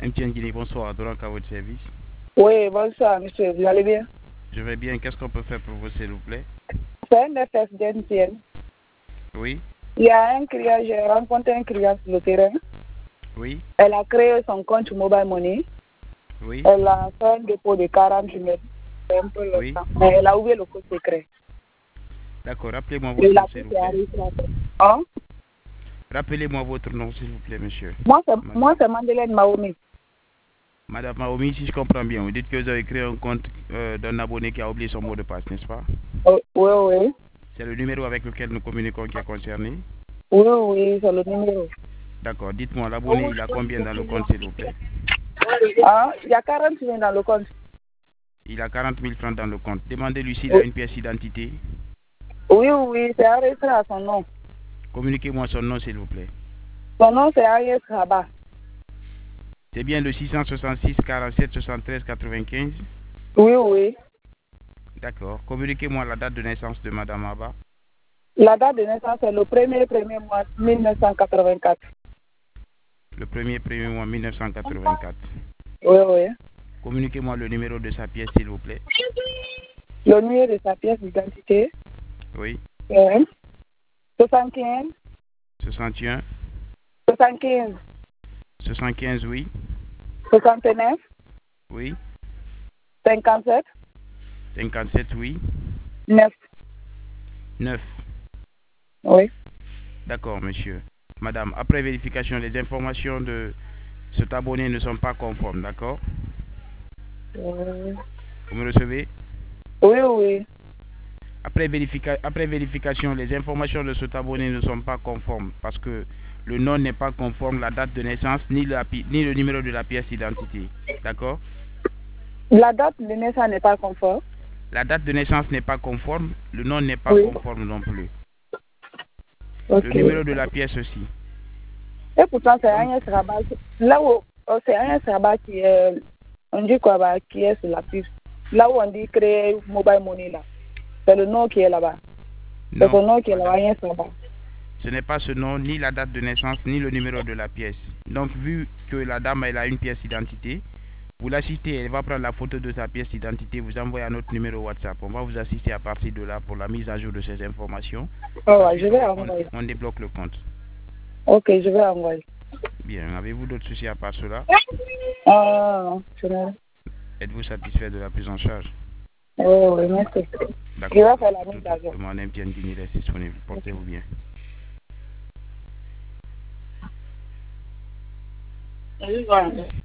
MTN Guinée, bonsoir. Donc à votre service. Oui, bonsoir, monsieur. Vous allez bien? Je vais bien. Qu'est-ce qu'on peut faire pour vous, s'il vous plaît? C'est un FS d'MTN. Oui. Il y a un client, j'ai rencontré un client sur le terrain. Oui. Elle a créé son compte Mobile Money. Oui. Elle a fait un dépôt de 40 000. C'est un peu Oui. longtemps. Mais elle a oublié le code secret. D'accord. Rappelez-moi Et votre la nom, s'il puce vous est plaît. enregistrée. Hein? Rappelez-moi votre nom, s'il vous plaît, monsieur. Moi, c'est Madeleine Maomi. Madame Maomi, si je comprends bien, vous dites que vous avez créé un compte d'un abonné qui a oublié son mot de passe, n'est-ce pas? Oui, oui. C'est le numéro avec lequel nous communiquons qui est concerné. Oui, oui, c'est le numéro. D'accord. Dites-moi, l'abonné, il a combien dans le compte, s'il vous plaît? Ah, il y a 40 000 dans le compte. Il a 40 000 francs dans le compte. Demandez-lui s'il a une pièce d'identité. Oui, oui, c'est enregistré à son nom. Communiquez-moi son nom, s'il vous plaît. Son nom, c'est Agnès Rabat. C'est bien le 666 47 73 95. Oui, oui. D'accord. Communiquez-moi la date de naissance de Madame Abba. La date de naissance est le premier mois 1984. Le premier mois 1984. Oui, oui. Communiquez-moi le numéro de sa pièce, s'il vous plaît. Le numéro de sa pièce d'identité Oui. est 75 61. 75 75, oui. 69 Oui. 57 57, oui. 9. 9. Oui. D'accord, monsieur. Madame, après vérification, les informations de cet abonné ne sont pas conformes, d'accord? Vous me recevez? Oui, oui. Après vérification, les informations de cet abonné ne sont pas conformes parce que le nom n'est pas conforme, la date de naissance, ni le numéro de la pièce d'identité. D'accord? La date de naissance n'est pas conforme. La date de naissance n'est pas conforme, le nom n'est pas Oui. conforme non plus. Ok. Le numéro de la pièce aussi. Et pourtant, c'est Donc, Agnès Rabat. Là où c'est Agnès Rabat qui est, on dit quoi, bah, qui est sur la puce. Là où on dit créer mobile money, là. C'est le nom qui est là-bas. C'est non, son nom qui est là-bas, madame. Agnès Rabat. Ce n'est pas ce nom, ni la date de naissance, ni le numéro de la pièce. Donc, vu que la dame elle a une pièce d'identité, vous l'assistez, elle va prendre la photo de sa pièce d'identité, vous envoyez à notre numéro WhatsApp. On va vous assister à partir de là pour la mise à jour de ces informations. Oh, ouais, je Ensuite, vais envoyer. on débloque le compte. Ok, je vais envoyer. Bien, avez-vous d'autres soucis à part cela? Ah, je vais. Êtes-vous satisfait de la prise en charge? Oh, oui, merci. Je D'accord. vais faire la mise à jour. Mon MTN Guinée reste disponible. Portez-vous bien. Oui, voilà.